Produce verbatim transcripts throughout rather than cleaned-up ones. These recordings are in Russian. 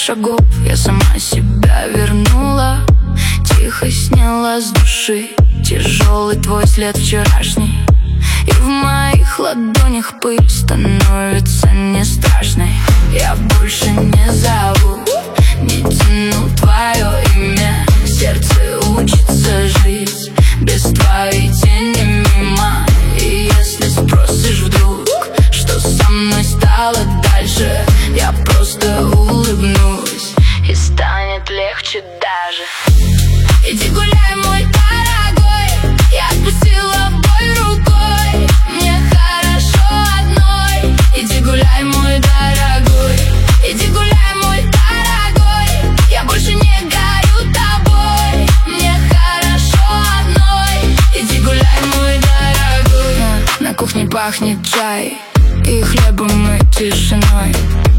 шагов я сама себя вернула. Тихо сняла с души тяжелый твой след вчерашний. И в моих ладонях пыль становится не страшной. Я больше не зову, не тяну твое имя. Сердце учится жить без твоей тени мимо. И если спросишь вдруг, что со мной стало дальше, я просто улыбнусь, и станет легче даже. Иди гуляй, мой дорогой, я отпустила боль рукой. Мне хорошо одной. Иди гуляй, мой дорогой, иди гуляй, мой дорогой. Я больше не горю тобой. Мне хорошо одной. Иди гуляй, мой дорогой. На, на кухне пахнет чай и хлебом, и тишиной.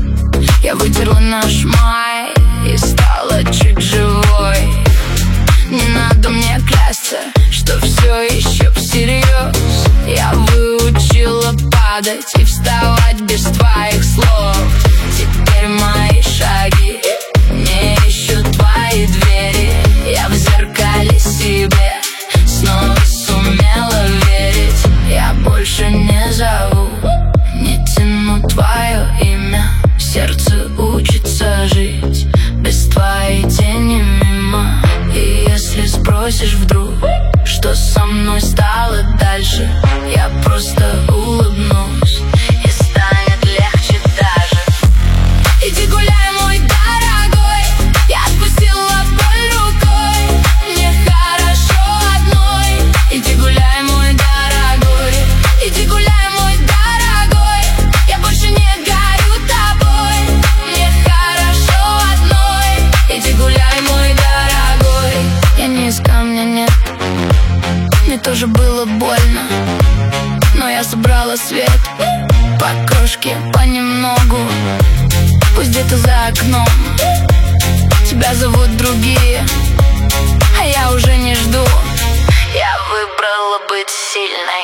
Я вытерла наш май и стала чуть живой. Не надо мне клясться, что все еще всерьез. Я выучила падать и вставать без твоих слов. Теперь мои шаги не ищут твои двери. Я в зеркале себе снова сумела верить. Я больше не зову, не тяну твое имя. Сердце учится жить без твоей тени мимо. И если спросишь вдруг, что со мной стало дальше, я просто улыбнусь, и станет легче даже. Иди гуляй, мой дорогой, я отпустила боль рукой. Мне хорошо одной. Иди гуляй, мой дорогой, иди гуляй, мой дорогой. Я больше не горю тобой. Мне хорошо одной. Иди гуляй, мой дорогой. Я не из камня, нет, мне тоже было больно, но я собрала свет по крошке, понемногу. Пусть где-то за окном тебя зовут другие, а я уже не жду. Я выбрала быть сильной.